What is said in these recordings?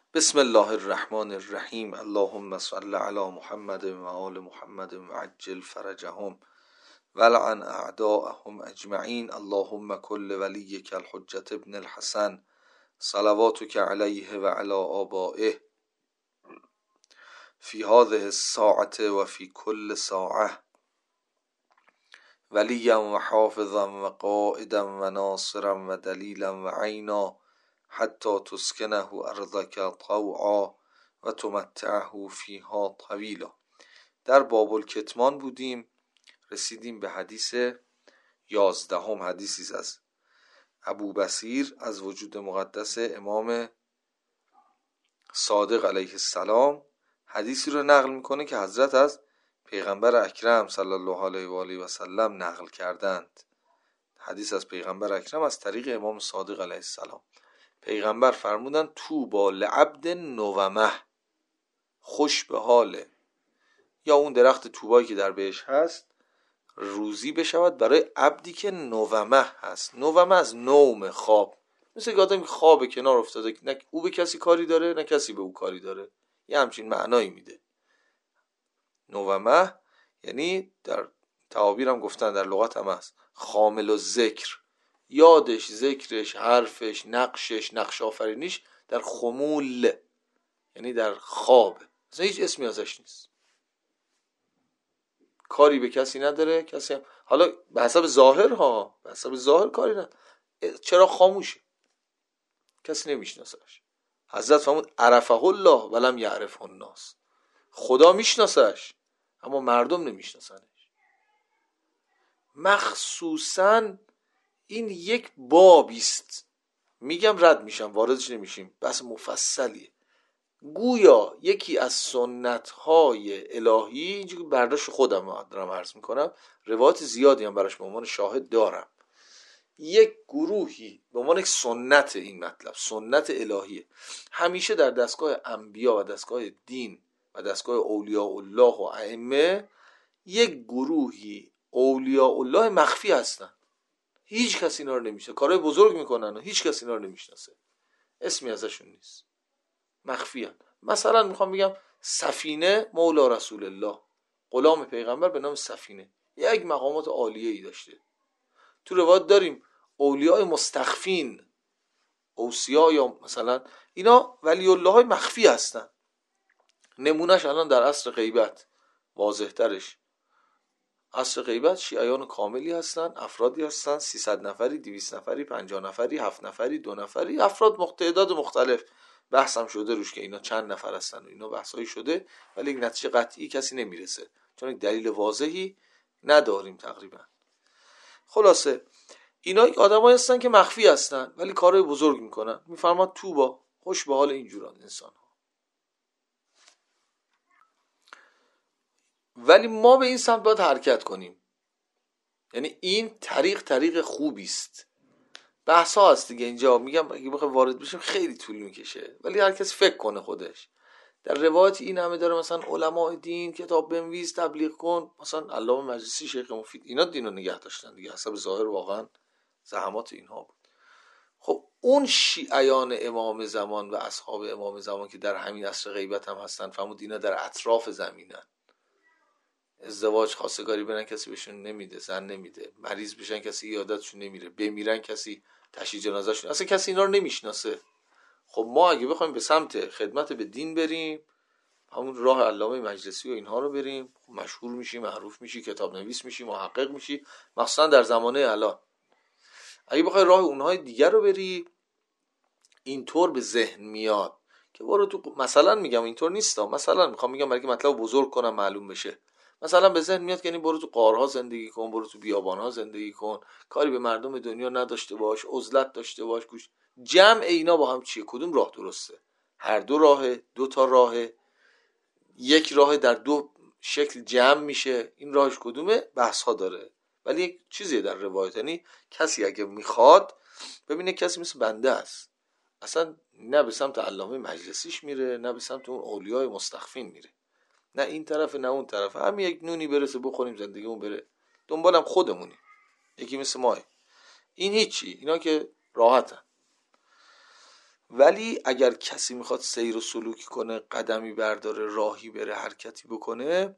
بسم الله الرحمن الرحیم. اللهم صل علی محمد و آل محمد و عجل فرجهم ولعن اعداءهم اجمعین. اللهم کل ولیک الحجة ابن الحسن صلواتک علیه و علی آبائه فی هذه الساعة و فی کل ساعة ولیا و حافظا و قائدا و ناصرا و دلیلا و عینا حتی تسکنه ارضک طوعا و تمتعه فیها طویلا. در باب الکتمان بودیم، رسیدیم به حدیث 11، حدیثی از ابو بصیر از وجود مقدس امام صادق علیه السلام. حدیثی رو نقل میکنه که حضرت از پیغمبر اکرم صلی الله علیه و آله و سلم نقل کردند. حدیث از پیغمبر اکرم از طریق امام صادق علیه السلام. پیغمبر فرمودن طوبی لعبد نومه، خوش به حال یا اون درخت طوبایی که در بهش هست روزی بشود برای عبدی که نومه هست. نومه از نوم، خواب، مثل که آدمی خواب کنار افتاده، نه او به کسی کاری داره نه کسی به او کاری داره، یه همچین معنایی میده. نومه یعنی در تعابیر هم گفتن، در لغت هم هست، خامل الذکر، یادش، ذکرش، حرفش، نقشش، نقش آفرینیش در خمول، یعنی در خواب، مثلا هیچ اسمی ازش نیست، کاری به کسی نداره، کسی هم حالا به حسب ظاهر به حسب ظاهر کاری نداره، چرا خاموشه، کسی نمیشناسش. حضرت فرمود عرفه الله ولم یعرفه الناس، خدا میشناسش اما مردم نمیشناسنش. مخصوصاً این یک بابی است، میگم رد میشم، واردش نمیشیم، بس مفصلیه. گویا یکی از سنت‌های الهی، اینجوری برداشت خودم دارم عرض میکنم، روایت زیادی هم براش به عنوان شاهد دارم، یک گروهی به عنوان یک سنت، این مطلب سنت الهیه، همیشه در دستگاه انبیا و دستگاه دین و دستگاه اولیاء الله و ائمه یک گروهی اولیاء الله مخفی هستن، هیچ کسی اینا رو نمیشناسه، کارهای بزرگ میکنن و هیچ کسی اینا رو نمیشناسه، اسمی ازشون نیست، مخفی هستن. مثلا میخوام بگم سفینه مولا رسول الله، غلام پیغمبر به نام سفینه، یک مقامات عالیه ای داشته. تو روایت داریم اولیاء مستخفین، اوصیا یا مثلا اینا ولی الله های مخفی هستن. نمونهش الان در عصر غیبت واضح ترش، عصر غیبت شیعیان کاملی هستن، افرادی هستن 300 نفری، 200 نفری، 50 نفری، 7 نفری، 2 نفری، افراد تعداد مختلف، بحث هم شده روش که اینا چند نفر هستن و اینا بحثایی شده، ولی یک نتیجه قطعی کسی نمیرسه چون یک دلیل واضحی نداریم تقریبا. خلاصه اینا یک آدمایی هستن که مخفی هستن ولی کارهای بزرگ میکنن. میفرماد توبا، خوش به حال اینجوران انسان ها. ولی ما به این سمت باید حرکت کنیم، یعنی این طریق خوبی است. بحث ها هست دیگه، اینجا میگم اگه بخوام وارد بشیم خیلی طول میکشه، ولی هر کس فکر کنه خودش. در روایت این همه داره، مثلا علماء دین کتاب بنویس، تبلیغ کن، مثلا علامه مجلسی، شیخ مفید، اینا دینو نگه داشتن دیگه، حسب ظاهر واقعا زحمات اینها بود. خب اون شیعیان امام زمان و اصحاب امام زمان که در همین عصر غیبت هم هستن، فرمود اینا در اطراف زمینن، ازدواج خواستگاری برن کسی بهشون نمیده، زن نمیده، مریض بشن کسی عیادتشون نمیره، بمیرن کسی تشییع جنازهشون، اصلا کسی اینا رو نمیشناسه. خب ما اگه بخوایم به سمت خدمت به دین بریم، همون راه علامه مجلسی و اینها رو بریم، خب مشهور میشی، معروف میشی، کتاب نویس میشی، محقق میشی، مخصوصا در زمانه الان. اگه بخوای راه اونهای دیگر رو بری، اینطور به ذهن میاد که برو تو، مثلا میگم اینطور نیست، مثلا میخوام میگم برای که مطلب بزرگ کنم معلوم بشه، مثلا به ذهن میاد که یعنی برو تو غارها زندگی کن، برو تو بیابانها زندگی کن، کاری به مردم دنیا نداشته باش، عزلت داشته باش، گوش جمع اینا با هم چیه؟ کدوم راه درسته؟ هر دو راهه، دو تا راهه، یک راه در دو شکل جمع میشه، این راهش کدومه؟ بحث ها داره. ولی یک چیزیه در روایت، یعنی کسی اگه میخواد ببینه کسی مثل بنده است، اصلا نه به سمت علامه مجلسیش میره، نه به سمت اون اولیای مستخفین میره، نه این طرف نه اون طرف، همین یک نونی برسه بخوریم زندگیمون بره، دنبالم خودمونی، یکی مثل ماه. این هیچی، اینا که راحتن. ولی اگر کسی میخواد سیر و سلوکی کنه، قدمی برداره، راهی بره، حرکتی بکنه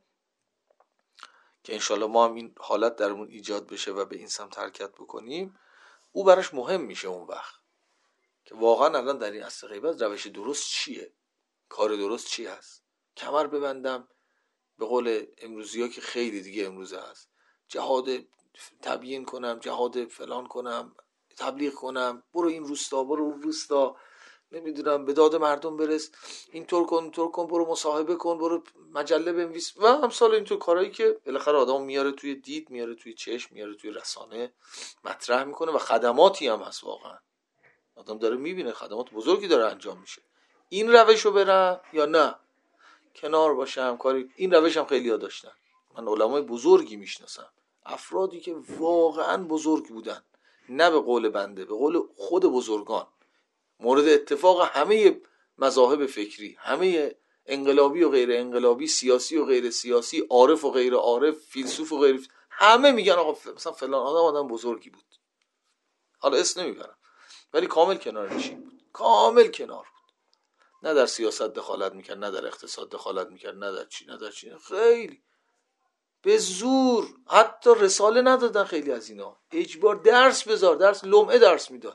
که انشالله ما هم این حالت درمون ایجاد بشه و به این سمت حرکت بکنیم، او براش مهم میشه اون وقت که واقعا الان در این عصر غیبت روش درست چیه، کار درست چی هست. کمر ببندم، به قول امروزی ها که خیلی دیگه امروزه هست، جهاد تبیین کنم، جهاد فلان کنم، تبلیغ کنم، برو این روستا، برو اون روستا، نمیدونم به داد مردم برس، اینطور کن اونطور کن، برو مصاحبه کن، برو مجله بنویس و امثال اینطور کارهایی که بالاخره آدم میاره توی دید، میاره توی چشم، میاره توی رسانه، مطرح میکنه و خدماتی هم هست. واقعا آدم داره میبینه خدمات بزرگی داره انجام میشه. این روشو برم یا نه کنار باشم کاری؟ این روش هم خیلی ها داشتن. من علمای بزرگی میشناسم، افرادی که واقعا بزرگ بودن، نه به قول بنده، به قول خود بزرگان، مورد اتفاق همه مذاهب فکری، همه انقلابی و غیر انقلابی، سیاسی و غیر سیاسی، عارف و غیر عارف، فیلسوف و غیر، همه میگن آقا مثلا فلان آدم بزرگی بود. حالا اسم نمیبرم، ولی کامل کنار نشین بود، کامل کنار بود. نه در سیاست دخالت میکرد، نه در اقتصاد دخالت میکرد، نه در چی. خیلی به زور، حتی رساله ندادن خیلی از اینا، اجبار درس بذار، درس لمعه درس میداد.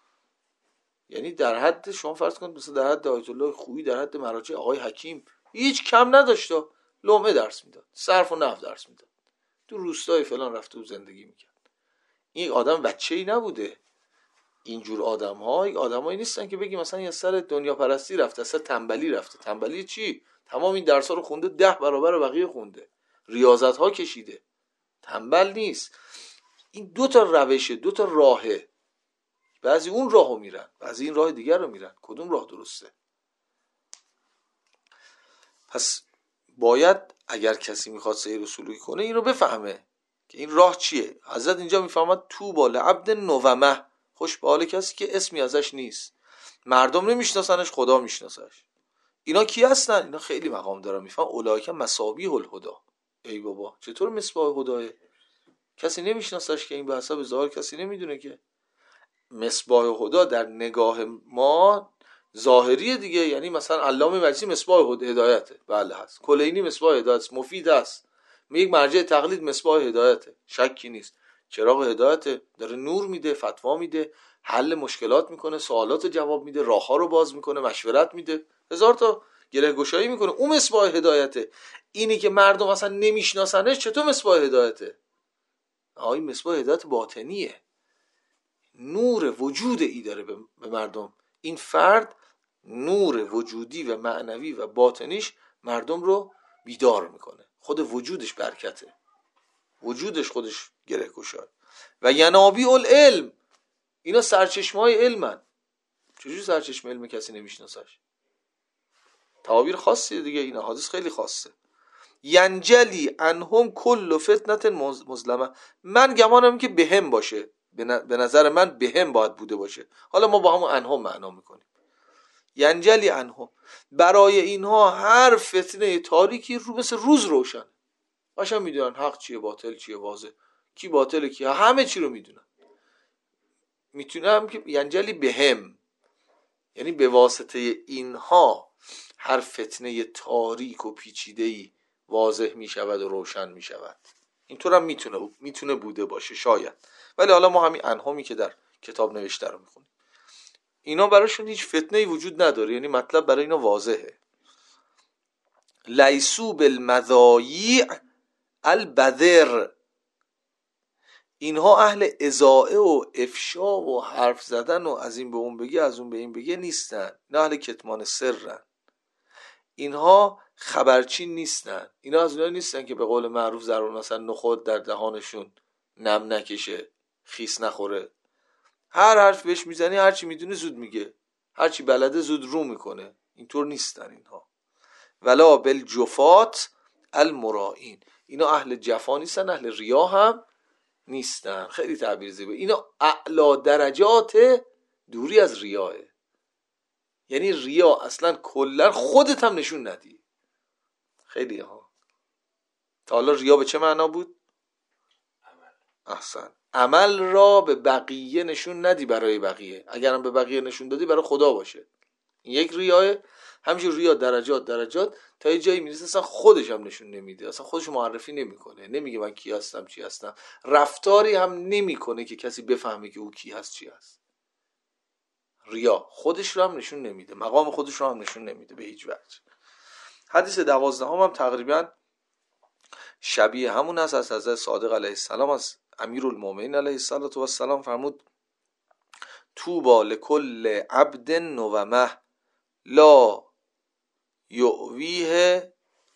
یعنی در حد، شما فرض کنید مثلا در حد آیت الله خویی، در حد مراجع آقای حکیم، هیچ کم نداشت، لمعه درس میداد، صرف و نحو درس میداد، تو روستای فلان رفته و زندگی میکرد. این آدم بچه‌ای نبوده. اینجور آدمایی نیستن که بگی مثلا یه سر دنیا پرستی رفته، سر تنبلی رفته. تنبلی چی؟ تمام این درس‌ها رو خونده، 10 برابر بقیه خونده، ریاضت‌ها کشیده، تنبل نیست. این دو تا روشه، دو تا راهه. بعضی اون راهو میرن، بعضی این راه دیگر رو میرن. کدوم راه درسته؟ پس باید اگر کسی میخواد سیر و سلوکی کنه این رو بفهمه که این راه چیه. حضرت اینجا میفهمد تو با لعبد نومه، خوش به حال کسی که اسمی ازش نیست، مردم نمیشناسنش، خدا میشناسش. اینا کی هستن؟ اینا خیلی مقام دارن. میفهم اولئک مصابیح الهدی. ای بابا چطور مصباح هداه؟ کسی نمیشناسش که این به حسب ظاهر کسی نمیدونه که مصباح هدی در نگاه ما ظاهریه دیگه. یعنی مثلا علامه مجلسی مصباح هدایته، بله هست. کلینی مصباح هدایت، مفید است، یک مرجع تقلید مصباح هدایته، شکی نیست. چراغ هدایت، داره نور میده، فتوا میده، حل مشکلات میکنه، سوالات جواب میده، راهها رو باز میکنه، مشورت میده، هزار تا گره گشایی میکنه. اون مصباح هدایته. اینی که مردم اصلا نمیشناسنش چطور مصباح هدایته؟ این مصباح هدایت باطنیه، نور وجود ای داره به مردم. این فرد نور وجودی و معنوی و باطنیش مردم رو بیدار میکنه. خود وجودش برکته، وجودش خودش گره گشاد. و ینابیع العلم، اینا سرچشمه های علمن. چجوری سرچشمه علم کسی نمیشناسش؟ تعابیر خاصیه دیگه، اینا حادث خیلی خاصه. ینجلی انهم کل فتنت مظلمه، من گمانم که بهم باشه، به نظر من بهم باید بوده باشه. حالا ما با همون انهم معنا میکنیم. ینجلی انهم، برای اینها هر فتنه تاریکی رو مثل روز روشن، باشن میدونن حق چیه، باطل چیه، واضح کی باطل کی، همه چی رو میدونن. میتونم که ینجلی بهم، یعنی به واسطه اینها هر فتنه تاریک و پیچیده‌ای واضح میشود و روشن میشود. اینطور هم میتونه بوده باشه شاید، ولی حالا ما همین انهمی که در کتاب نوشته رو میخونیم. اینا براشون هیچ فتنه‌ای وجود نداره، یعنی مطلب برای اینا واضحه. لیسو بالمذایع البذر، اینها اهل اذاعه و افشا و حرف زدن و از این به اون بگه، از اون به این بگه نیستن. نه اهل کتمان سرن، اینها خبرچین نیستن. اینا از اونها نیستن که به قول معروف ضرور مثلا نخود در دهانشون نم نکشه، خیس نخوره. هر حرف بهش میزنی، هر چی میدونه زود میگه، هر چی بلده زود رو میکنه. اینطور نیستن اینها. ولا بالجفات المرائین، اینا اهل جفا نیستن، اهل ریا هم نیستن. خیلی تعبیر زیبا. اینا اعلی درجات دوری از ریاه. یعنی ریا اصلا کلا خودت هم نشون ندی. خیلی ها. تا حالا ریا به چه معنا بود؟ احسن، عمل را به بقیه نشون ندی برای بقیه، اگرم به بقیه نشون دادی برای خدا باشه. این یک ریاه. همینجور ریا درجات تا یه جایی میرسه اصلا خودش هم نشون نمیده، اصلا خودش معرفی نمیکنه، نمیگه من کی هستم چی هستم، رفتاری هم نمیکنه که کسی بفهمه که او کی هست چی هست. ریا خودش رو هم نشون نمیده، مقام خودش رو هم نشون نمیده به هیچ وجه. حدیث 12 هم تقریبا شبیه همون است، از حضرت صادق علیه السلام، از امیرالمومنین علیه السلام فرمود طوبی لکل عبد نومه لا یؤویه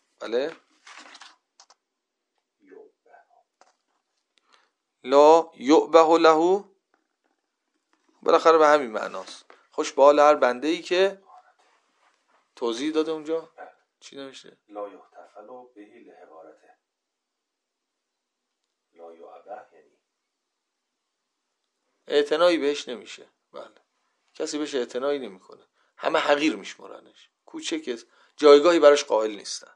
لا یؤبه له، بالاخره به همین معناست. خوش به حال هر بنده ای که توضیح داده اونجا چی نوشته؟ لا یحتفل به لحقارته، لا یؤبه یعنی اعتنایی بهش نمیشه. بله، کسی بهش اعتنایی نمیکنه، همه حقیر میشمرنش، کوچک جایگاهی براش قائل نیستن.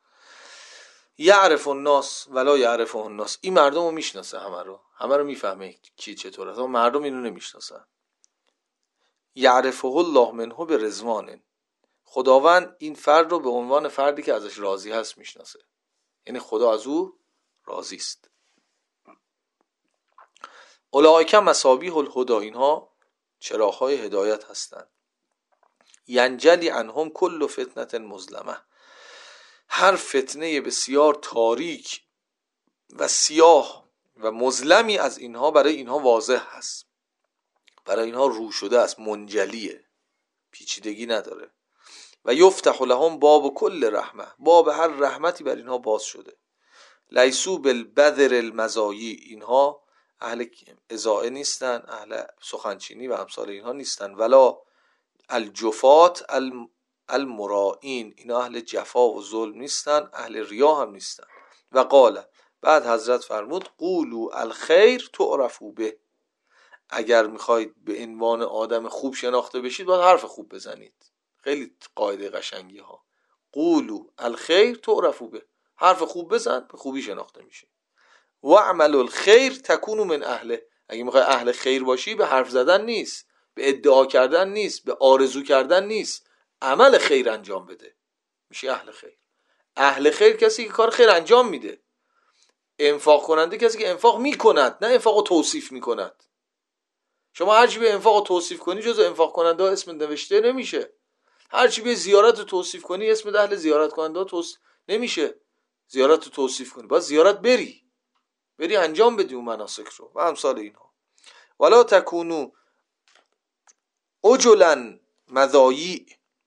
یعرف الناس ولا یعرفه الناس، این مردم رو میشناسه، همه رو میفهمه کی چطور است، اما مردم اینو نمیشناسن. یعرفه الله منه به رضوان، خداوند این فرد رو به عنوان فردی که ازش راضی هست میشناسه، یعنی خدا از او راضی است. اولئک مصابیح الهدی، اینها چراغ‌های هدایت هستند. ینجلی عنهم کل فتنة مظلمه، هر فتنه بسیار تاریک و سیاه و مظلمی از اینها برای اینها واضح هست، برای اینها رو شده است، منجلیه، پیچیدگی نداره. و یفتح لهم باب کل رحمه، باب هر رحمتی بر اینها باز شده. لیسو بالبذر المزایی، اینها اهل اضاعه نیستن، اهل سخنچینی و امثال اینها نیستن. ولا الجفات المرائین، اینا اهل جفا و ظلم نیستن، اهل ریا هم نیستن. و قال، بعد حضرت فرمود قولوا الخیر تعرفوا به، اگر میخواید به عنوان آدم خوب شناخته بشید باید حرف خوب بزنید. خیلی قاعده قشنگی ها. قولوا الخیر تعرفوا به، حرف خوب بزن به خوبی شناخته میشه. و اعملوا الخیر تکونوا من اهله، اگه میخوای اهل خیر باشی به حرف زدن نیست، به ادعا کردن نیست، به آرزو کردن نیست، عمل خیر انجام بده میشه اهل خیر. اهل خیر کسی که کار خیر انجام میده. انفاق کننده کسی که انفاق میکند، نه انفاق رو توصیف میکند. شما هرچی به انفاق رو توصیف کنی جز انفاق کننده ها اسم نوشته نمیشه. هرچی به زیارت رو توصیف کنی اسم اهل زیارت کننده ها نمیشه. زیارت رو توصیف کنی باید زیارت بری انجام بدی اون مناسک رو و امثال اینها. ولا تکونو عجلا مضایع،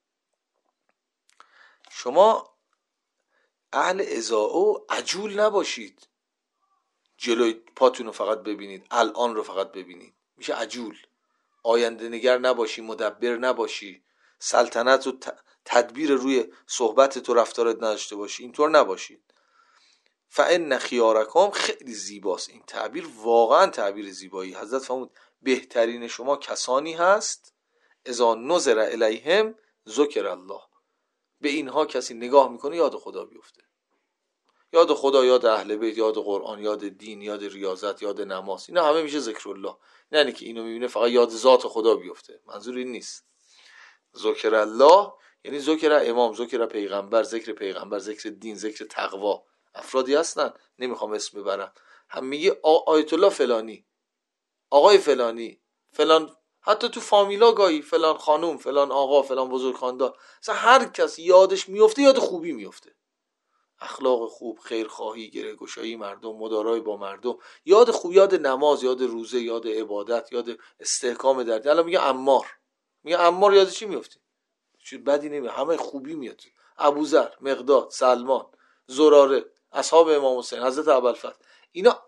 شما اهل اضاعه و عجول نباشید، جلوی پاتون رو فقط ببینید، الان رو فقط ببینید، میشه عجول. آینده نگر نباشی، مدبر نباشی، سلطنت و تدبیر روی صحبتت و رفتارت نداشته باشی، اینطور نباشید. فان خیارکم، خیلی زیباست این تعبیر، واقعا تعبیر زیبایی. حضرت فرمود بهترین شما کسانی هست اذا نظر الیهم ذکر الله، به اینها کسی نگاه میکنه یاد خدا بیفته، یاد خدا، یاد اهل بیت، یاد قرآن، یاد دین، یاد ریاضت، یاد نماز، اینا همه میشه ذکر الله. نه که اینو میبینه فقط یاد ذات خدا بیفته، منظور این نیست. ذکر الله یعنی ذکر امام، ذکر پیغمبر، ذکر پیغمبر، ذکر دین، ذکر تقوا. افرادی هستن نمیخوام اسم ببرم، هم میگه آیت الله فلانی، آقای فلانی، فلان، حتی تو فامیلا گاهی فلان خانوم، فلان آقا، فلان بزرگ خاندان، مثلا هر کس یادش میفته یاد خوبی میفته، اخلاق خوب، خیرخواهی، گره‌گشایی مردم، مدارای با مردم، یاد خوب، یاد نماز، یاد روزه، یاد عبادت، یاد استحکام در دین. الان میگه عمار یاد چی میفته؟ چیز بدی نمیاد، همه خوبی میاد. ابوذر، مقداد، سلمان، زراره، اصحاب امام حسین، حضرت ابوالفضل، اینا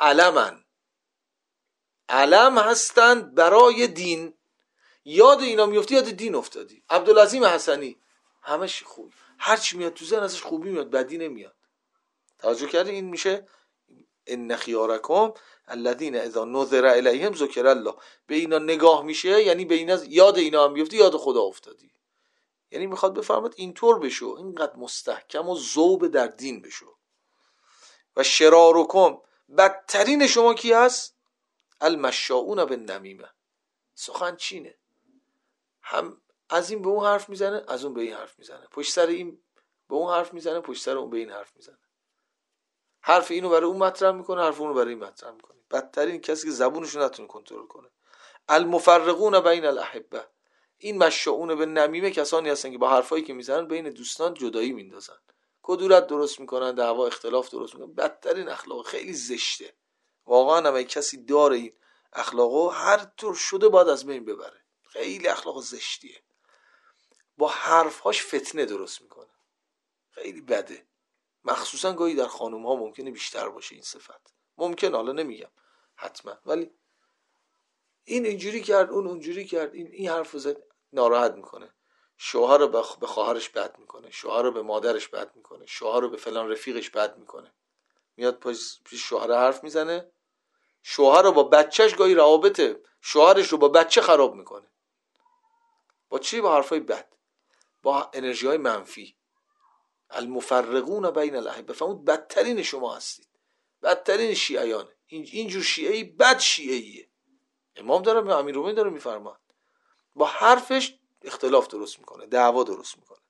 علم هستند برای دین. یاد اینا میفتی یاد دین افتادی. عبدالعظیم حسنی، همش خوب، هر چی میاد تو ذهن ازش خوبی میاد، بدی نمیاد. توجه کردی؟ این میشه ان خیارکم الذین اذا نظر الیهم ذکر الله، به اینا نگاه میشه یعنی به اینا یاد اینا هم بیفتی یاد خدا افتادی. یعنی میخواد بفرماد اینطور بشو، اینقدر مستحکم و ذوب در دین بشو. و شرارکم، بدترین شما کی هست؟ المشاؤون بالنمیمه، سخن چینه، هم از این به اون حرف میزنه، از اون به این حرف میزنه، پشت سر این به اون حرف میزنه، پشت سر اون به این حرف میزنه، حرف اینو برای اون مطرح میکنه، حرف اونو برای این مطرح میکنه. بدترین کسی که زبونشو نتونه کنترل کنه. المفرقون بین الاحبه، این مشاؤون به نمیمه کسانی هستن که با حرفایی که میزنن بین دوستان جدایی میندازن، کدورت درست میکنن، دعوا اختلاف درست میکنن. بدترین اخلاق، خیلی زشته واقعا. هم کسی داره این اخلاقو، هر طور شده باید از بین ببره. خیلی اخلاق زشتیه، با حرفهاش فتنه درست میکنه، خیلی بده. مخصوصا گاهی در خانوم ها ممکنه بیشتر باشه این صفت، ممکن، حالا نمیگم حتما، ولی این اینجوری کرد، اون اونجوری کرد، این حرفو زد، ناراحت میکنه. شوهر رو به خواهرش بد میکنه، شوهر رو به مادرش بد میکنه، شوهر رو به فلان رفیقش بد میکنه. میاد پیش شوهر حرف میزنه، شوهر رو با بچهش گاهی روابط شوهرش رو با بچه خراب میکنه. با چی؟ با حرفای بد، با انرژی های منفی. المفرقون بین الاحبه، بفهمید بدترین شما هستید، بدترین شیعیانه. اینجور شیعی بد شیعیه. امام داره، امیرالمومنین داره میفرماد، با حرفش اختلاف درست میکنه، دعوا درست میکنه.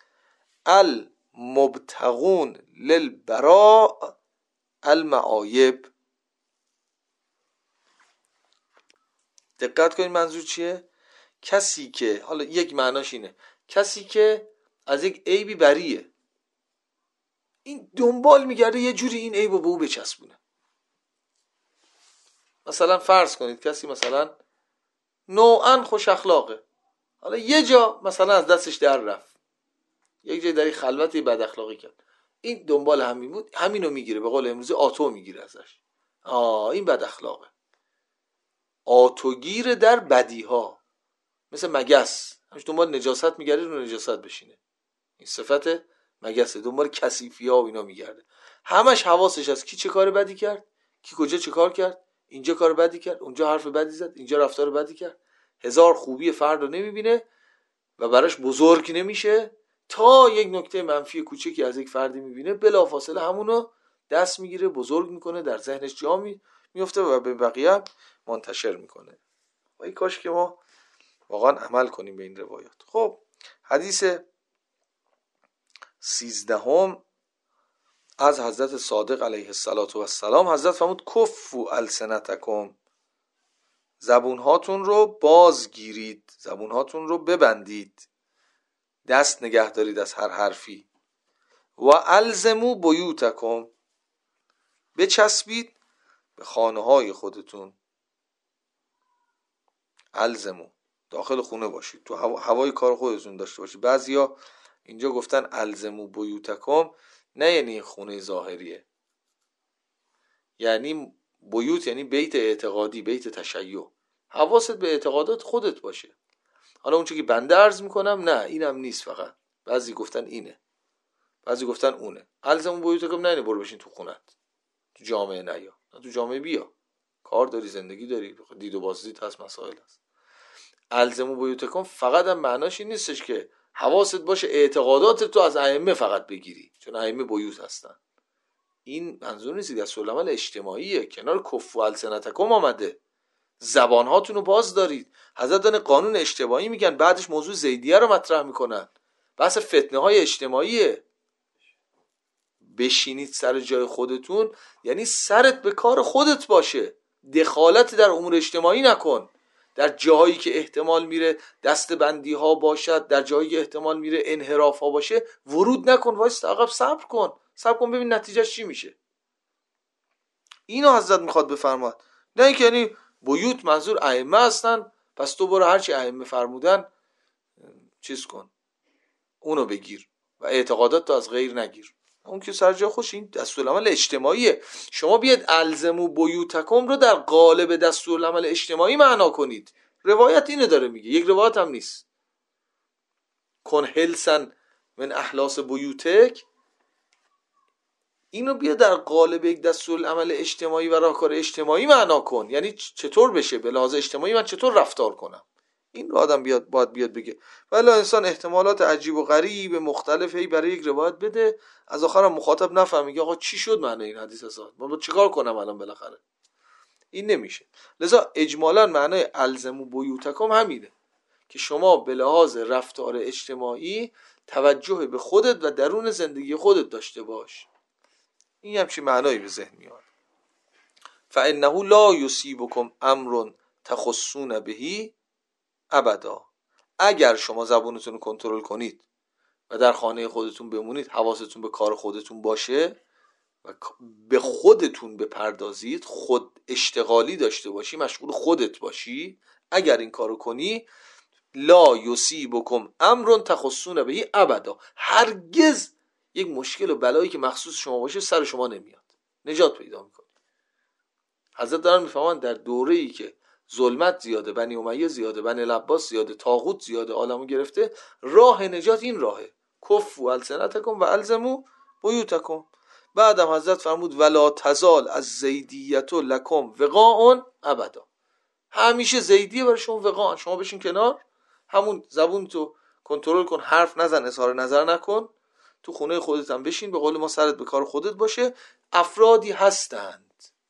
المبتغون للبراء المعایب. دقت کنید منظور چیه؟ کسی که، حالا یک معناش اینه، کسی که از یک عیبی بریه، این دنبال میگرده یه جوری این عیبو به او بچسبونه. مثلا فرض کنید کسی مثلا نوعا خوش اخلاقه، حالا یه جا مثلا از دستش در رفت، یک جای در خلوتی بد اخلاقی کرد، این دنبال همین بود، همینو میگیره، به قول امروزی آتو میگیره ازش. این بد اخلاقه، آتوگیر در بدیها، مثل مگس همش دنبال نجاست میگرده، رو نجاست بشینه. این صفت مگسه، دنبال کثیفی ها و اینا میگرده، همش حواسش هست کی چه کار بدی کرد، کی کجا چه کار کرد، اینجا کار بدی کرد، اونجا حرف بدی زد، اینجا رفتار بدی کرد. هزار خوبی فرد رو نمیبینه و براش بزرگ نمیشه، تا یک نکته منفی کوچکی از یک فردی میبینه بلافاصله همونو دست میگیره، بزرگ میکنه، در ذهنش جا میفته و به بقیه منتشر میکنه. و این کاش که ما واقعا عمل کنیم به این روایات. خب حدیث 13 از حضرت صادق علیه السلام. حضرت فرمود کفوا السنتکم، زبونهاتون رو بازگیرید، زبونهاتون رو ببندید، دست نگه دارید از هر حرفی. و الزموا بیوتکم، بچسبید به خانه های خودتون. الزموا، داخل خونه باشید، تو هوای کار خودتون داشته باشید. بعضیا اینجا گفتن الزموا بیوتکم، نه یعنی خونه ظاهریه، یعنی بیوت یعنی بیت اعتقادی، بیت تشیع. حواست به اعتقادات خودت باشه. حالا اون چه که بنده عرض میکنم نه اینم نیست، فقط بعضی گفتن اینه، بعضی گفتن اونه. الزموا بیوتکم نه یعنی برو بشین تو خونت، تو جامعه نیا، تو جامعه بیا، کار داری، زندگی داری، دید و بازدید هست، مسائل هست. الزموا بیوتکم فقط هم معناش این نیستش که حواست باشه اعتقادات تو از ائمه فقط بگیری، چون ائمه بیوت هستن. این منظور نیست، دستورالعمل اجتماعیه. کنار کفوا السنتکم آمده، زبانهاتون رو باز دارید. حضرت داره قانون اجتماعی میگن، بعدش موضوع زیدیه رو مطرح میکنن، بحث فتنه های اجتماعیه. بشینید سر جای خودتون، یعنی سرت به کار خودت باشه، دخالت در امور اجتماعی نکن. در جایی که احتمال میره دستبندی ها باشد، در جایی که احتمال میره انحراف ها باشه، ورود نکن، وایس عقب، صبر کن ببین نتیجهش چی میشه. اینو حضرت میخواد بفرماد، نه اینکه یعنی بیوت منظور ائمه هستن، پس تو برو هرچی ائمه فرمودن چیز کن، اونو بگیر و اعتقادات تو از غیر نگیر. اون که سر جای خوش، این دستورالعمل اجتماعیه. شما بیاد الزموا بیوتکم رو در قالب دستورالعمل اجتماعی معنا کنید. روایت اینو داره میگه، یک روایت هم نیست. کن هلسن من احلاس بیوتک، اینو بیا در قالب یک دستورالعمل اجتماعی و راهکار اجتماعی معنا کن. یعنی چطور بشه به لحاظ اجتماعی من چطور رفتار کنم، این رو آدم باید بیاد بگه. ولی انسان احتمالات عجیب و غریب مختلفی برای یک روایت بده، از آخرم مخاطب نفهمه آقا چی شد معنی این حدیث اصلا، من چیکار کنم الان بالاخره. این نمیشه. لذا اجمالا معنای الزموا بیوتکم همینه که شما به لحاظ رفتار اجتماعی توجه به خودت و درون زندگی خودت داشته باش. این همچین معنایی به ذهن میاد. فانه لا یصیبکم امر تخصون به ابدا. اگر شما زبونتون رو کنترل کنید و در خانه خودتون بمونید، حواستون به کار خودتون باشه و به خودتون بپردازید، خود اشتغالی داشته باشی، مشغول خودت باشی، اگر این کارو کنی لا یصیبکم امر تخصون به ابدا، هرگز یک مشکل و بلایی که مخصوص شما باشه سر شما نمیاد، نجات پیدا میکنی. حضرت دارن میفهمن در دوره‌ای که ظلمت زیاده، بنی امیه زیاده، بنی العباس زیاده، طاغوت زیاده، عالمو گرفته، راه نجات این راهه، کفوا السنتکم و الزموا بیوتکم. بعدم حضرت فرمود ولا تزال از زیدیت لکم وقاء ابدا، همیشه زیدیه برای شما وقاء، شما بشین کنار، همون زبون تو کنترل کن، حرف نزن، اظهار نظر نکن، تو خونه خودت هم بشین، به قول ما سرت به کار خودت باشه. افرادی هستند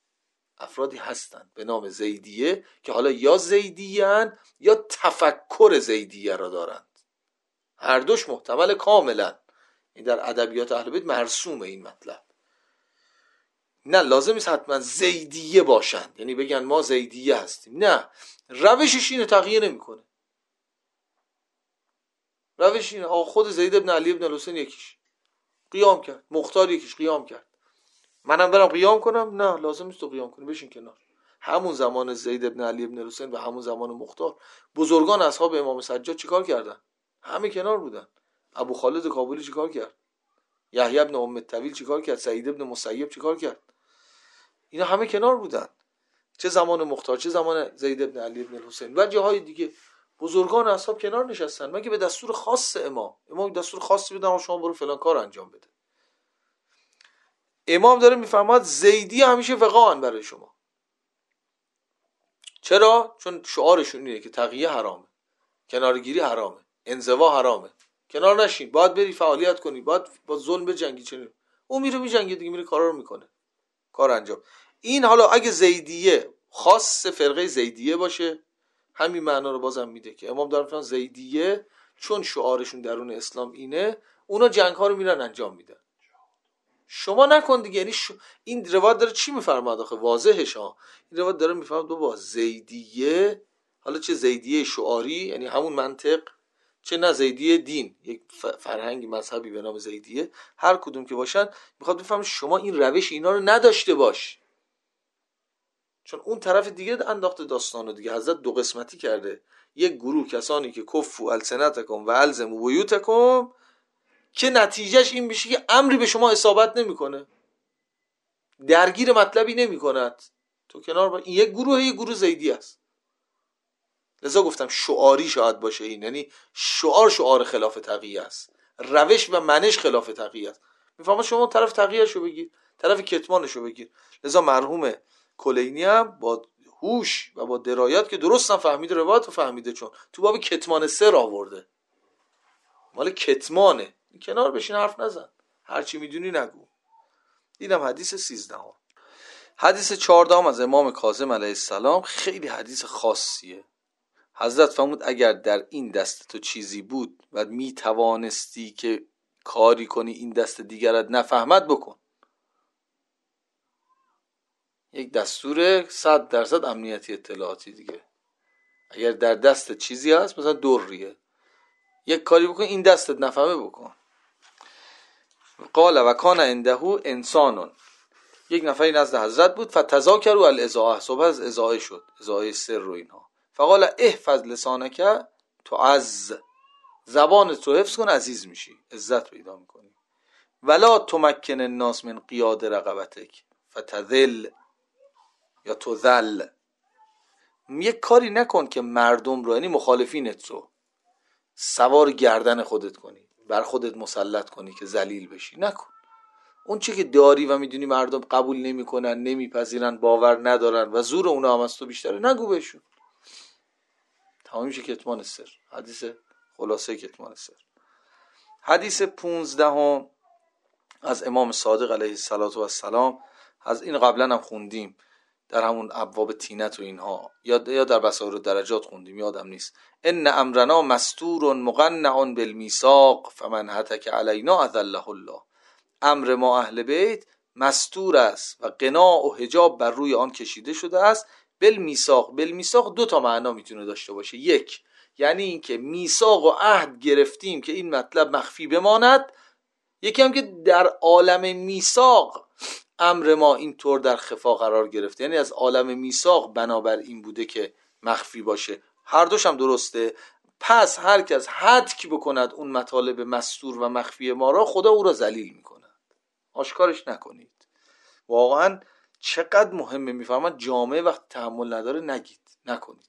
به نام زیدیه که حالا یا زیدیان یا تفکر زیدیه را دارند، هر دوش محتمل کاملا. این در ادبیات اهل بیت مرسومه این مطلب. نه لازم نیست حتما زیدیه باشند، یعنی بگن ما زیدیه هستیم، نه، روشش اینه، تغییر نمیکنه. روش اینه، خود زید ابن علی ابن الحسین یکیش قیام کرد، مختار یکیش قیام کرد، منم برم قیام کنم؟ نه لازم نیست تو قیام کنی، بشین کنار. همون زمان زید ابن علی ابن الحسین و همون زمان مختار بزرگان اصحاب امام سجاد چیکار کردن؟ همه کنار بودن. ابو خالد کابلی چیکار کرد؟ یحیی ابن ام الطویل چیکار کرد؟ سعید ابن مسیب چیکار کرد؟ اینا همه کنار بودن، چه زمان مختار چه زمان زید ابن علی ابن الحسین و جاهای دیگه. بزرگان اصحاب کنار نشستن، مگه به دستور خاص امام دستور خاصی بدن شما برو فلان کار انجام بده؟ امام داره میفرماد زیدی همیشه وقاعن برای شما. چرا؟ چون شعارشون اینه که تقیه حرامه، کنارگیری حرامه، انزوا حرامه، کنار نشین، باید بری فعالیت کنی، باید با ظلم بجنگی. چنین اون میره میجنگه دیگه، میره کارا رو میکنه، کار انجام. این حالا اگه زیدیه خاص فرقه زیدیه باشه، همین معنا رو بازم میده که امام داره میفرماد زیدیه چون شعارشون درون اسلام اینه، اونا جنگ ها رو میرن انجام میدن، شما نکن دیگه. یعنی این روایت داره چی میفرماد آخه؟ واضحش ها. این روایت داره میفرماد بابا زیدیه، حالا چه زیدیه شعاری یعنی همون منطق، چه نه زیدیه دین، یک فرهنگ مذهبی به نام زیدیه، هر کدوم که باشن، میخواد بفهمه شما این روش اینا رو نداشته باش، چون اون طرف دیگه انداخته داستانو دیگه. حضرت دو قسمتی کرده، یک گروه کسانی که کفوا السنتکم و الزموا بیوتکم، که نتیجهش این میشه که امری به شما اصابت نمیکنه، درگیر مطلبی نمیکند، تو کنار با این یک گروه زیدی است. لذا گفتم شعاری شاید باشه این، یعنی شعار خلاف تقیه است، روش و منش خلاف تقیه است. میفهمم شما طرف تقیهشو بگیر، طرف کتمانشو بگیر. لذا مرحوم کلینی هم با هوش و با درایت که درست هم فهمیده، روایت رو فهمیده، چون تو باب کتمان سر آورده، مال کتمانه، کنار بشین حرف نزن، هرچی میدونی نگو. دیدم حدیث 13. حدیث 14 از امام کاظم علیه السلام خیلی حدیث خاصیه. حضرت فرمود اگر در این دست تو چیزی بود و می توانستی که کاری کنی این دست دیگرت نفهمد بکن. یک دستور 100% امنیتی اطلاعاتی دیگه. اگر در دست چیزی هست، مثلا دریه، یک کاری بکن این دستت نفهمه بکن. قال و کان عنده انسانون، یک نفری نزد حضرت بود، فتذاکروا الاذاعه، صحبت از اذاعه شد، اذاعه سر رو اینها. فقال احفظ لسانک تعز، زبان تو حفظ کن عزیز میشی، عزت پیدا میکنی. ولا تمکن الناس من قیاد رقبتک فتذل یا تذل، یک کاری نکن که مردم رو، یعنی مخالفینت رو، سوار گردن خودت کنی، بر خودت مسلط کنی که ذلیل بشی. نکن. اون چی که داری و میدونی مردم قبول نمیکنن، نمیپذیرن، باور ندارن و زور اونا هم از تو بیشتره، نگو بهشون. تمام میشه کتمان سر. حدیث خلاصه کتمان سر. حدیث 15 از امام صادق علیه السلام، از این قبلا هم خوندیم، در همون ابواب تینت و اینها، یا در بصائر درجات خوندیم، یادم نیست. ان امرنا مستور مقنع بالمیثاق فمن هتک علینا اذله الله. امر ما اهل بیت مستور است و قناع و حجاب بر روی آن کشیده شده است. بالمیثاق، بالمیثاق دو تا معنا میتونه داشته باشه. یک، یعنی اینکه میثاق و عهد گرفتیم که این مطلب مخفی بماند. یکی هم که در عالم میثاق امر ما اینطور در خفا قرار گرفته، یعنی از عالم میثاق بنابر این بوده که مخفی باشه. هر دوش هم درسته. پس هر کس هتک بکند اون مطالب مستور و مخفی ما را، خدا او را ذلیل میکند. آشکارش نکنید. واقعا چقدر مهمه. میفرماد جامعه وقت تحمل نداره نگید، نکنید.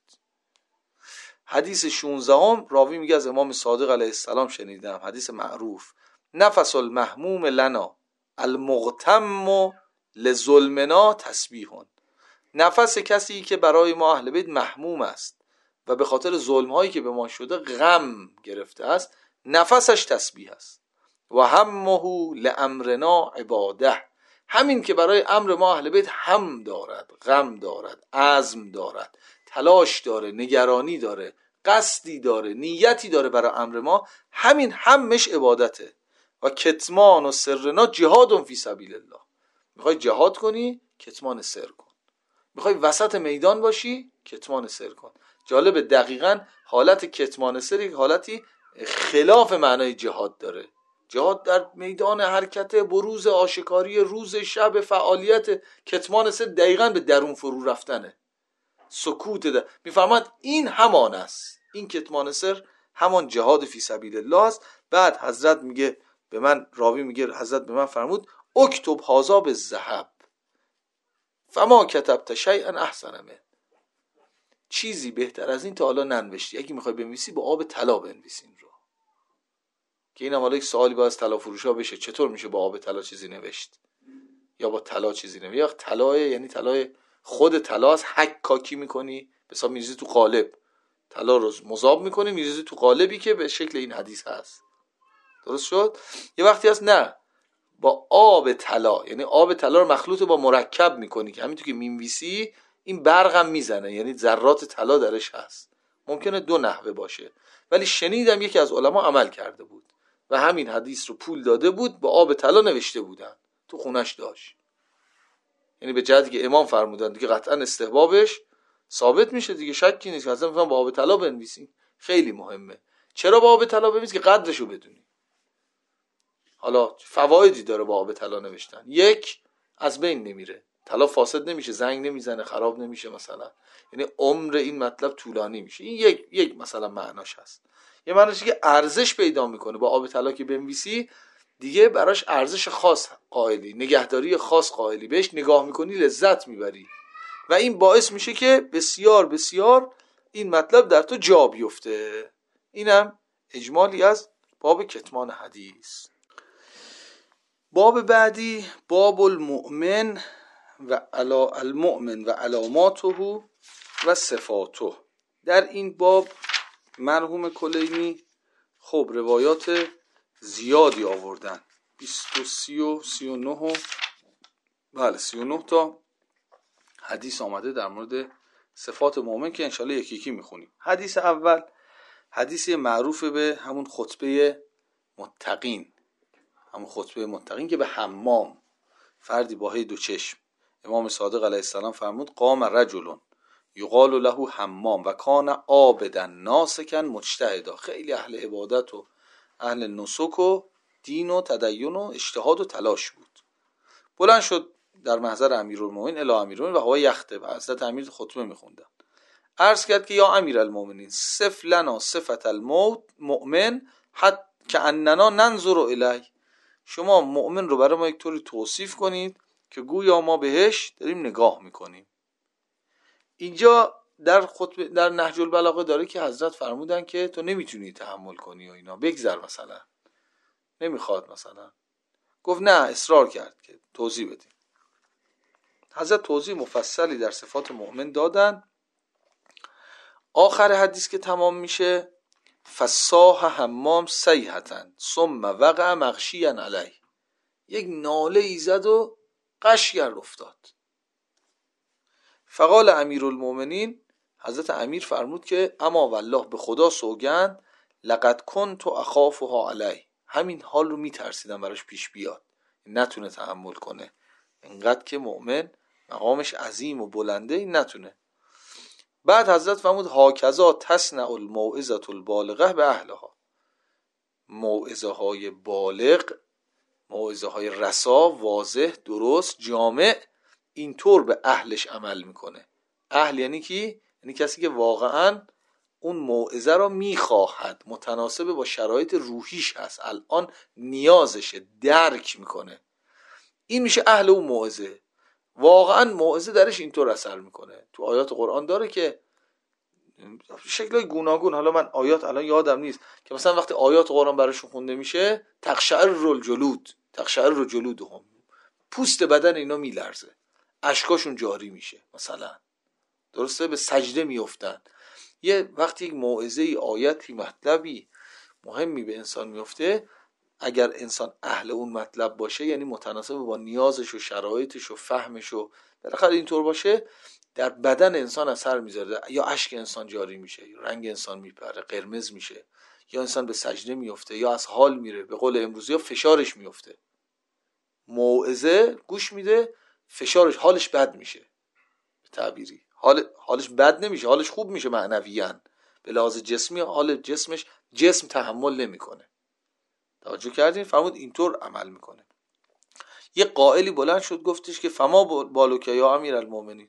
حدیث 16 راوی میگه از امام صادق علیه السلام شنیدم، حدیث معروف: نفس المحموم لنا المغتم لظلمنا تسبیحون. نفس کسی که برای ما اهل بیت محموم است و به خاطر ظلم هایی که به ما شده غم گرفته است، نفسش تسبیح است. و همه لامرنا عباده. همین که برای امر ما اهل بیت هم دارد، غم دارد، عزم دارد، تلاش داره، نگرانی داره، قصدی داره، نیتی داره برای امر ما، همین همش عبادته. و کتمان و سرنا جهاد فی سبیل الله. میخوای جهاد کنی، کتمان سر کن. میخوای وسط میدان باشی، کتمان سر کن. جالب، دقیقاً حالت کتمان سر یک حالتی خلاف معنای جهاد داره. جهاد در میدان حرکت، بروز آشکاری، روز شب، فعالیت. کتمان سر دقیقاً به درون فرو رفتنه، سکوت. میفرماد این همان است، این کتمان سر همان جهاد فی سبیل الله است. بعد حضرت میگه به من، راوی میگه حضرت به من فرمود: اکتب هذا بالذهب فما کتبت شیئا احسن منه. چیزی بهتر از این تا حالا ننوشتی. اگه میخوای بنویسی با آب طلا بنویس این رو. که اینم حالا یک سوالی باید از طلا فروشا بشه، چطور میشه با آب طلا چیزی نوشت یا با طلا چیزی نوشت؟ یا طلا یعنی طلای خود طلا است، حکاکی میکنی، حساب میریزی تو قالب، طلا رو مذاب میکنی میریزی تو قالبی که به شکل این حدیث هست. درست شد؟ یه وقتی هست نه، با آب طلا، یعنی آب طلا رو مخلوط با مرکب میکنی که همینطور که می‌نویسی این برقم میزنه، یعنی ذرات طلا درش هست. ممکنه دو نحوه باشه، ولی شنیدم یکی از علما عمل کرده بود و همین حدیث رو پول داده بود، با آب طلا نوشته بودن، تو خونش داشت. یعنی به جهتی که امام فرمودن دیگه قطعا استحبابش ثابت میشه دیگه، شکی نیست. مثلا میگم با آب طلا بنویسین، خیلی مهمه. چرا با آب طلا بنویس؟ که قدرشو بدونی. حالا فوایدی داره با آب طلا نوشتن. یک، از بین نمیره، طلا فاسد نمیشه، زنگ نمیزنه، خراب نمیشه مثلا، یعنی عمر این مطلب طولانی میشه. این یک مثلا معناش هست. یه معناش که ارزش پیدا میکنه. با آب طلا که بنویسی دیگه براش ارزش خاص قائلی، نگهداری خاص قائلی، بهش نگاه میکنی لذت میبری و این باعث میشه که بسیار بسیار این مطلب در تو جا بیفته. اینم اجمالی از باب کتمان حدیث. باب بعدی باب المؤمن و علاماته و صفاته. در این باب مرحوم کلینی خب روایات زیادی آوردن، 39 تا حدیث آمده در مورد صفات مؤمن که انشالله یکی یکی میخونیم. حدیث اول حدیث معروف به همون خطبه متقین، همون خطبه متقین که به حمام، فردی با هی دو چشم، امام صادق علیه السلام فرمود: قام رجل یقال له حمام و کان عابدا ناسکا مجتهدا. خیلی اهل عبادت و اهل نسک و دین و تدین و اجتهاد و تلاش بود. بلند شد در محضر امیرالمومنین الی امیرالمومنین و هو یخطب، حضرت امیر خطبه میخوندن. عرض کرد که یا امیرالمومنین صف لنا صفت المؤمن حتی که اننا ننظر الیه. شما مؤمن رو برای ما یک طوری توصیف کنید که گویا ما بهش داریم نگاه میکنیم. اینجا در خطبه در نهج البلاغه داره که حضرت فرمودن که تو نمیتونی تحمل کنی و اینا، بگذر مثلا، نمیخواد مثلا. گفت نه، اصرار کرد که توضیح بدیم. حضرت توضیح مفصلی در صفات مؤمن دادن. آخر حدیث که تمام میشه: فصاح حمام صیحةً ثم وقع مغشیاً علیه. یک ناله ای زد و قشگر افتاد. فقال امیرالمومنین، حضرت امیر فرمود که اما والله به خدا سوگند لقد کنت اخافها علیه، همین حال رو میترسیدم براش پیش بیاد، نتونه تحمل کنه، اینقدر که مؤمن مقامش عظیم و بلنده این نتونه. بعد حضرت فرمود هاکذا تصنع الموعظة البالغه به اهلها، موعظه های بالغ، موعظه های رسا، واضح، درست، جامع، اینطور به اهلش عمل میکنه. اهل یعنی کی؟ یعنی کسی که واقعا اون موعظه را میخواهد، متناسب با شرایط روحیش هست، الان نیازشه، درک میکنه، این میشه اهل اون موعظه. واقعا موعظه درش اینطور اثر میکنه. تو آیات قرآن داره که شکلای گوناگون، حالا من آیات الان یادم نیست، که مثلا وقتی آیات قرآن براشون خونده میشه تقشعر الجلود، تقشعر جلودهم، پوست بدن اینا میلرزه، اشکاشون جاری میشه مثلا، درسته، به سجده میافتن. یه وقتی یک موعظه، آیتی، مطلبی مهمی به انسان میفته، اگر انسان اهل اون مطلب باشه، یعنی متناسب با نیازش و شرایطش و فهمش و بالاخره اینطور باشه، در بدن انسان اثر میذاره، یا اشک انسان جاری میشه، یا رنگ انسان میپره، قرمز میشه، یا انسان به سجده میفته، یا از حال میره، به قول امروزی ها فشارش میفته. موعظه گوش میده، فشارش، حالش بد میشه، به تعبیری حالش بد نمیشه، حالش خوب میشه معنویاً، به لحاظ جسمی حال جسمش، جسم تحمل نمیکنه. توجه کردین؟ فرمود اینطور عمل میکنه. یه قائلی بلند شد گفتش که فما بالوکه یا امیرالمومنین،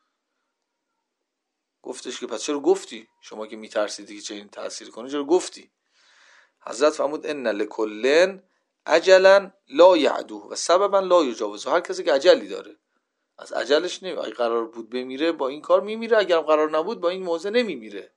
گفتش که پس چرا گفتی؟ شما که میترسیدی که چه این تأثیر کنه چرا گفتی؟ حضرت فرمود ان لکلن اجلا لا یعدوه و سببا لا یجاوزه، هر کسی که اجلی داره از اجلش نمی، اگه قرار بود بمیره با این کار میمیره، اگرم قرار نبود با این موضع نمیمیره.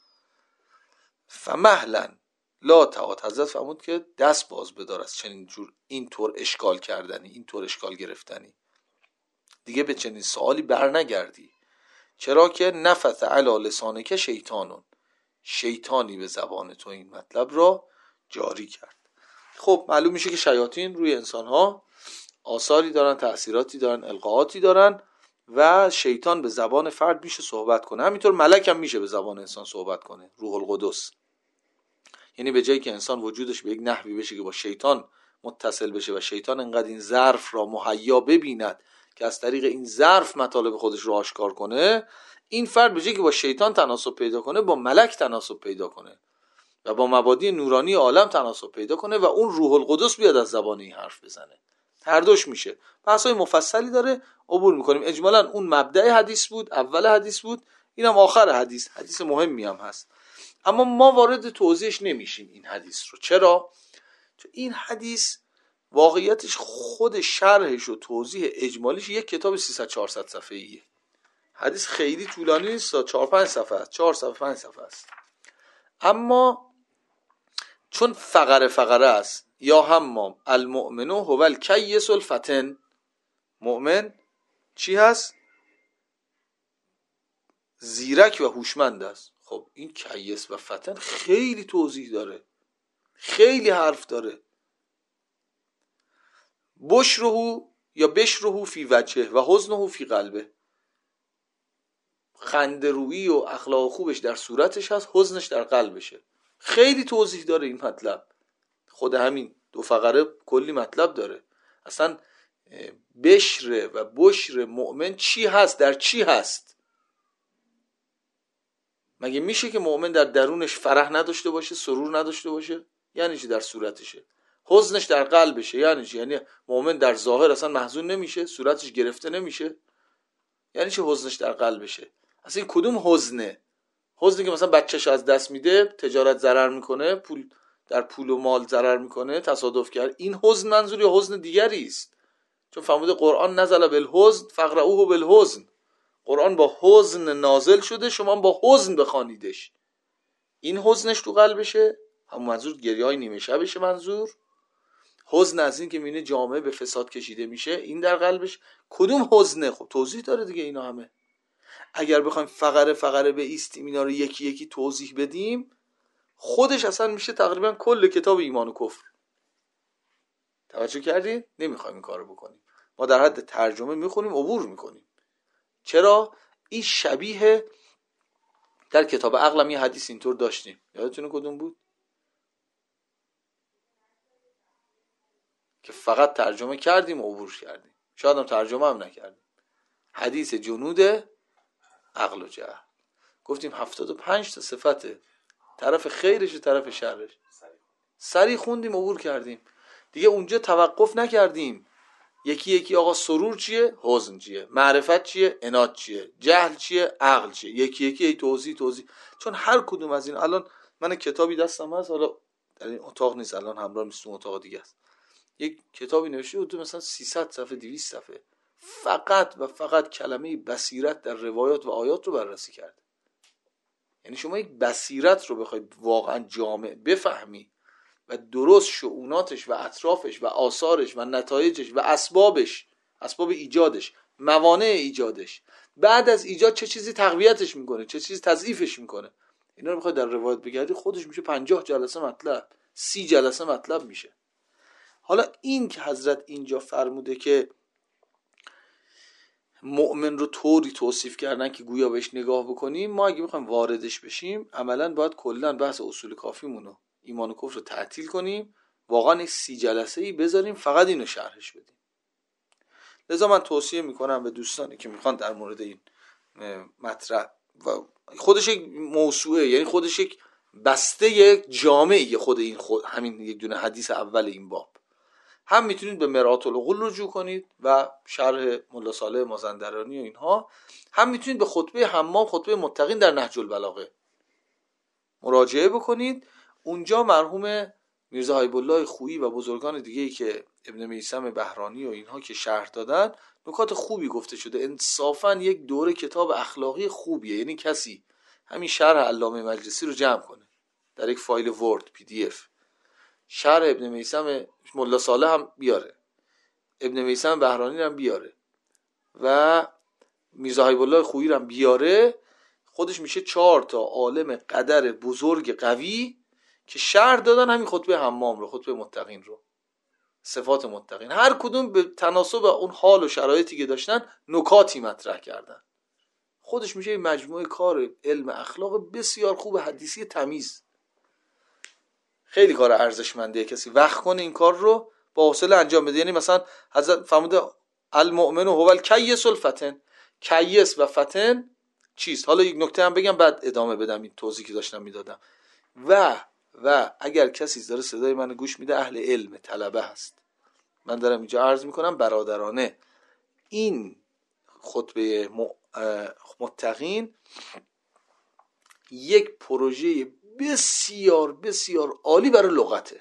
فمهلا لا تعاد، حضرت فرمود که دست باز بدار از چنین جور اینطور اشکال کردنی، اینطور اشکال گرفتنی، دیگه به چنین سوالی بر نگردی. چرا که نفث علی لسانک شیطانون، شیطانی به زبان تو این مطلب را جاری کرد. خب معلوم میشه که شیاطین روی انسانها آثاری دارن، تأثیراتی دارن، القاءاتی دارن و شیطان به زبان فرد میشه صحبت کنه. همینطور ملک هم میشه به زبان انسان صحبت کنه، روح القدس. یعنی به جایی که انسان وجودش به یک نحوی بشه که با شیطان متصل بشه و شیطان انقدر این ظرف را مهیا ببیند که از طریق این ظرف مطالب خودش رو آشکار کنه، این فرد به جایی که با شیطان تناسب پیدا کنه، با ملک تناسب پیدا کنه و با مبادی نورانی عالم تناسب پیدا کنه و اون روح القدس بیاد از زبان این حرف بزنه. هر دوش میشه. بحثای مفصلی داره، عبور میکنیم. اجمالاً اون مبدأ حدیث بود، اول حدیث بود، اینم آخر حدیث، حدیث مهمی هم هست، اما ما وارد توضیحش نمیشیم این حدیث رو. چرا؟ چون این حدیث واقعیتش خود شرحش و توضیح اجمالیش یک کتاب 300-400 صفحه‌ایه. حدیث خیلی طولانی نیست، 4-5 صفحه است، 4 صفحه 5 صفحه است، اما چون فقره است، یا همام المؤمن هو الکیس الفتن، مؤمن چی هست؟ زیرک و هوشمند است. خب این کیس و فتن خیلی توضیح داره، خیلی حرف داره. بشره یا بشره فی وجهه و حزنه فی قلبه، خنده‌رویی و اخلاق خوبش در صورتش هست، حزنش در قلبشه. خیلی توضیح داره این مطلب، خود همین 2 فقره کلی مطلب داره. اصلا بشر و بشر مؤمن چی هست، در چی هست؟ مگه میشه که مؤمن در درونش فرح نداشته باشه، سرور نداشته باشه؟ یعنی چی در صورتشه؟ حزنش در قلبشه یعنی چی؟ یعنی مؤمن در ظاهر اصلا محزون نمیشه، صورتش گرفته نمیشه؟ یعنی چی حزنش در قلبشه؟ اصلا این کدوم حزنه؟ حزنی که مثلا بچه‌ش از دست میده، تجارت ضرر میکنه، در پول و مال ضرر میکنه، تصادف کرد، این حزن منظور یا حزن دیگری است؟ چون فرموده قرآن نزل بالحزن فقرؤوه بالحزن، قرآن با حزن نازل شده، شما با حزن بخوانیدش. این حزنش تو قلبشه، همون منظور گریه‌های نیمه شبشه، منظور حزن از این که میینه جامعه به فساد کشیده میشه، این در قلبش. کدوم حزنه؟ خب توضیح داره دیگه اینا همه. اگر بخوایم فقره به ایستیم اینا رو یکی یکی توضیح بدیم، خودش اصلا میشه تقریبا کل کتاب ایمان و کفر. توجه کردید؟ نمیخوایم این کارو بکنیم. ما در حد ترجمه میخونیم، عبور میکنیم. چرا؟ این شبیه در کتاب عقلم یه حدیث اینطور داشتیم، یادتونه کدوم بود؟ که فقط ترجمه کردیم و عبور کردیم، شاید هم ترجمه هم نکردیم. حدیث جنود عقل و جهل. گفتیم 75 تا صفته، طرف خیرش و طرف شرش، سری خوندیم عبور کردیم دیگه. اونجا توقف نکردیم یکی یکی آقا سرور چیه، حزن چیه، معرفت چیه، عناد چیه، جهل چیه، عقل چیه، یکی یکی توضیح. چون هر کدوم از این، الان من کتابی دستم هست، حالا در این اتاق نیست، الان همراه نیستم، اتاق دیگه است، یک کتابی نوشته بود مثلا 300 صفحه 200 صفحه فقط و فقط کلمه بصیرت در روایات و آیات رو بررسی کرده. یعنی شما یک بصیرت رو بخواید واقعا جامع بفهمی و درست شؤوناتش و اطرافش و آثارش و نتایجش و اسباب ایجادش، موانع ایجادش، بعد از ایجاد چه چیزی تقویتش میکنه، چه چیزی تضعیفش میکنه، اینا رو بخواید در روایت بگردی خودش میشه 50 جلسه مطلب، 30 جلسه مطلب میشه. حالا این که حضرت اینجا فرموده که مؤمن رو طوری توصیف کردن که گویا بهش نگاه بکنیم، ما اگه بخوایم واردش بشیم عملاً باید کلاً بحث اصول کافیمونو، ایمان و کفر رو تعطیل کنیم، واقعاً 30 جلسه‌ای بذاریم فقط اینو شرحش بدیم. لذا من توصیه میکنم به دوستانی که میخوان در مورد این مطرح، و خودش یک موسوعه، یعنی خودش یک بسته یک جامعی، همین یک دونه حدیث اول این باب، هم میتونید به مرآت العقول رجوع کنید و شرح ملا صالح مازندرانی و اینها، هم میتونید به خطبه حمام، خطبه متقین در نهج البلاغه مراجعه بکنید. اونجا مرحوم میرزا حبیب الله خویی و بزرگان دیگه‌ای که ابن میثم بهرانی و اینها که شرح دادن، نکات خوبی گفته شده. انصافا یک دوره کتاب اخلاقی خوبیه. یعنی کسی همین شرح علامه مجلسی رو جمع کنه در یک فایل ورد PDF، شرح ابن میثم ملا صالح هم بیاره، ابن میثم بهرانی هم بیاره و میرزا حبیب الله خویی هم بیاره، خودش میشه 4 تا عالم قدر بزرگ قوی که شرح دادن همین خطبه حمام رو، خطبه متقین رو، صفات متقین، هر کدوم به تناسب اون حال و شرایطی که داشتن نکاتی مطرح کردن. خودش میشه مجموعه کار علم اخلاق بسیار خوب حدیثی تمیز. خیلی کار ارزشمنده کسی وقت کنه این کار رو با حوصله انجام بده. یعنی مثلا حضرت فرموده المؤمن هو الکیس الفتن، کیس و فتن چیست؟ حالا یک نکته هم بگم بعد ادامه بدم این توضیحی که داشتم میدادم. و اگر کسی داره صدای من گوش میده اهل علم طلبه هست، من دارم اینجا عرض میکنم برادرانه، این خطبه متقین یک پروژه بسیار بسیار عالی برای لغته.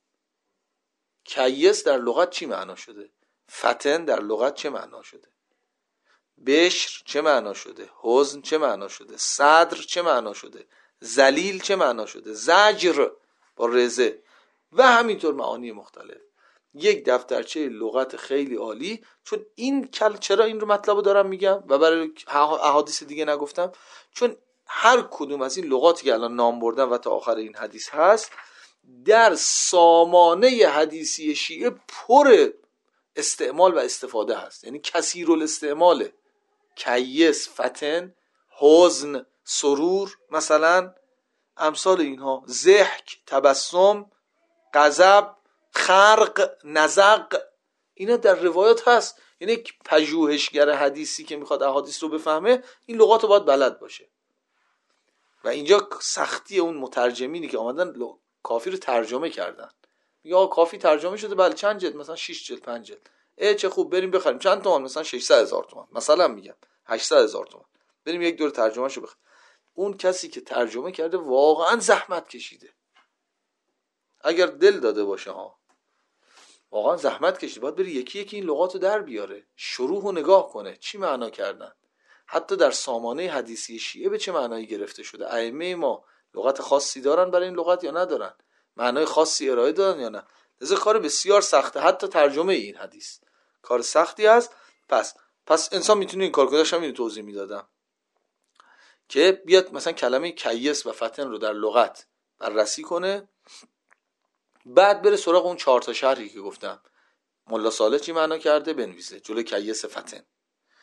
کیس در لغت چی معنا شده؟ فتن در لغت چه معنا شده؟ بشر چه معنا شده؟ حزن چه معنا شده؟ صدر چه معنا شده؟ ذلیل چه معنا شده؟ زجر با رزه و همینطور معانی مختلف. یک دفترچه لغت خیلی عالی. چون این چرا این رو مطلب دارم میگم و برای احادیث دیگه نگفتم؟ چون هر کدوم از این لغاتی که الان نام بردم و تا آخر این حدیث هست در سامانه حدیثی شیعه پر استعمال و استفاده هست. یعنی کثیر الاستعماله. کیس، فتن، حزن، سرور، مثلا امثال اینها، ضحک، تبسم، غضب، خرق، نزق، اینا در روایات هست. یعنی یک پژوهشگر حدیثی که میخواد احادیث رو بفهمه این لغات رو باید بلد باشه. و اینجا سختی اون مترجمینی که آمدن کافی رو ترجمه کردن، میگه آقا کافی ترجمه شده، بله چند جلد؟ مثلا 6 جلد 5 جلد. چه خوب، بریم بخریم. چند تومان؟ مثلا 600,000 تومان، مثلا میگم 800,000 تومان، بریم یک دور ترجمهشو بخریم. اون کسی که ترجمه کرده واقعا زحمت کشیده، اگر دل داده باشه واقعا زحمت کشیده، باید بری یکی یکی این لغاتو در بیاره، شروح و نگاه کنه چی معنا کردن، حتی در سامانه حدیثی شیعه به چه معنایی گرفته شده، ائمه ما لغت خاصی دارن برای این لغت یا ندارن، معنای خاصی ارائه دادن یا نه. لذا کار بسیار سخته، حتی ترجمه این حدیث کار سختی است. پس انسان میتونه این کار کنه. داشتم اینو توضیح میدادم که بیاد مثلا کلمه کیس و فتن رو در لغت بررسی کنه، بعد بره سراغ اون 4 تا شرحی که گفتم ملا صالح چی معنا کرده بنویسه جلوی کیس فتن.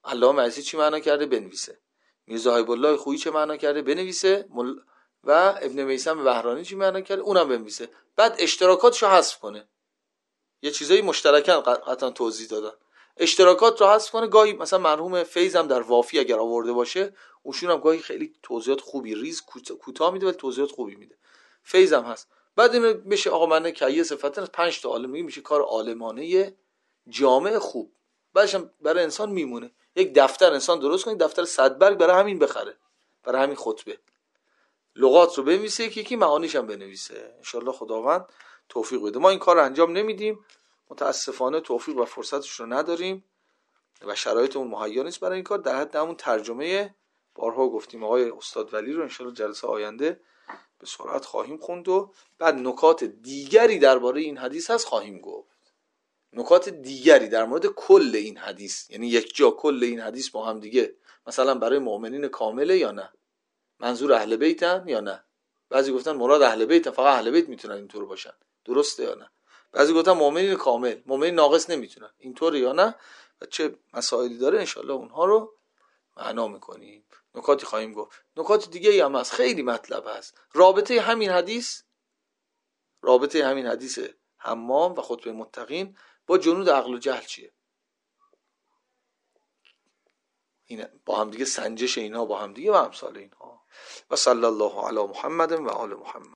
علامه عزیزی چی معنا کرده بنویسه، میرزا حبیب الله خویی چه معنا کرده بنویسه، و ابن میثم بهرانی چی معنا کرده اونم بنویسه. بعد اشتراکاتشو حذف کنه. یه چیزایی مشترکاً قطعا توضیح دادن، اشتراکات رو حذف کنه. گاهی مثلا مرحوم فیض هم در وافی اگر آورده باشه، اوشون هم گاهی خیلی توضیحات خوبی ریز کوتاه میده ولی توضیحات خوبی میده. فیض هم هست. بعد اینو میشه آقا من کیه صفتن از 5 تا عالم میشه کار عالمانه جامع خوب. بعدش هم برای انسان میمونه. یک دفتر انسان درست کنه، دفتر 100 برگ برای همین بخره، برای همین خطبه لغات رو بنویسه، یکی معانیش هم بنویسه. انشالله خداوند توفیق بده. ما این کار رو انجام نمیدیم، متاسفانه توفیق و فرصتش رو نداریم و شرایطمون مهیا نیست برای این کار. در حد همون ترجمه بارها گفتیم آقای استاد ولی رو انشالله جلسه آینده به سرعت خواهیم خوند و بعد نکات دیگری درباره این حدیث هست خواهیم گفت. نکات دیگری در مورد کل این حدیث، یعنی یک جا کل این حدیث با هم دیگه، مثلا برای مؤمنین کامله یا نه، منظور اهل بیتن یا نه. بعضی گفتن مراد اهل بیت، فقط اهل بیت میتونن اینطور باشن، درسته یا نه. بعضی گفتن مؤمنین کامل، مؤمنین ناقص نمیتونن، اینطور یا نه و چه مسائلی داره. انشالله اونها رو معنا میکنیم، نکاتی خواهیم گفت. نکات دیگه هم هست، خیلی مطلب هست. رابطه همین حدیث حمام و خطبه متقین با جنود عقل و جهل چیه؟ این با هم دیگه سنجش اینها با هم دیگه و امثال اینها. و صلی الله علی محمد و آل محمد.